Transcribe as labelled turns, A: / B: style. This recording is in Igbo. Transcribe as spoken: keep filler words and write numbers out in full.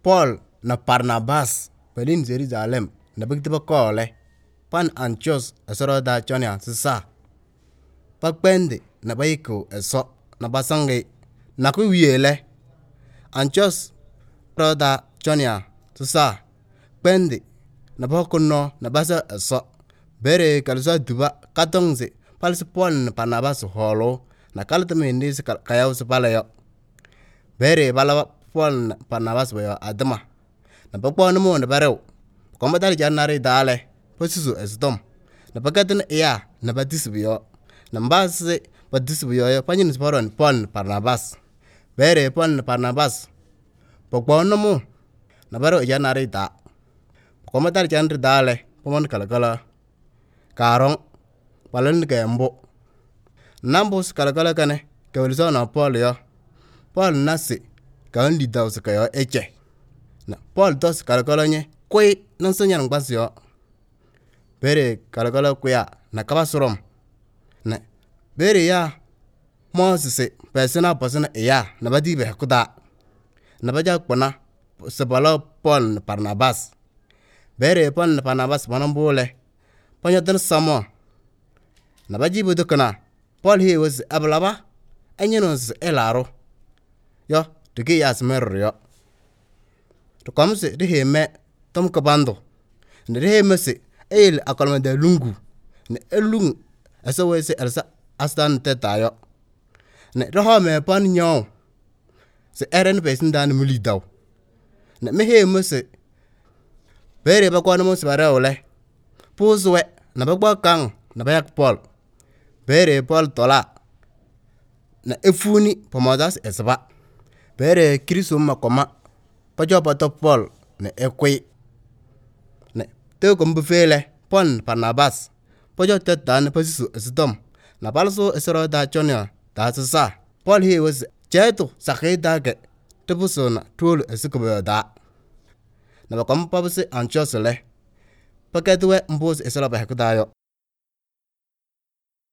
A: Paul na Barnabas pelin Jerusalem na bigti ba kole pan Antios esoro da chonia sisa pa kpende na baiko eso na basange na ku wiele Antios roda chonia sisa kpende na bakono na basa eso bere kalsa duba katongze palsi Paul na Barnabas holo na kalta mendi se kayaw se palayo bere bala Paul na Barnabas bayo adama na bakpo no mo na barew ko madal janare dale posisu esdom na bagatin iya na badisbiyo na mbase badisbiyo yo panyin sporon Paul na Barnabas bere Paul na Barnabas bakpo no mo na barew janare da ko madal janare dale pomon kala kala karong palon gembo nambus kala kala kane kawliso na Paul yo Paul nasi kan lidaw se kayo eche na Paul dos kala kala nye kwe nan sanya ngbas yo bere kala kala kuya na kabasurom na bere ya Moses pesena posena ya na badi be kuda na baja kpona se bala Paul na Barnabas bere Paul na Barnabas manambole panya dan samo na baji bu dukana Paul he was ablaba anyenos elaro yo tigi yasmer yo to komse de he me tom ko bando ne de he mese el akolma de lungu ne elung aso wese elsa astan tetayo ne do ha me pan nyo se eren pesin dan muli daw ne me he mese bere ba ko no mose bare ole puswe na ba gba kan na ba yak Paul bere Paul tola na efuni pomodas esba bere Kristo makoma pajo pato Paul ne ekwe ne te ko mbufele Paul Barnabas pajo te dan pasisu esdom na balso esoro da chonia da sa Paul he was jeto sakeda ke te busona tolo esikuba da na ba kom pabse Antios le paketwe mbos esala ba hekudayo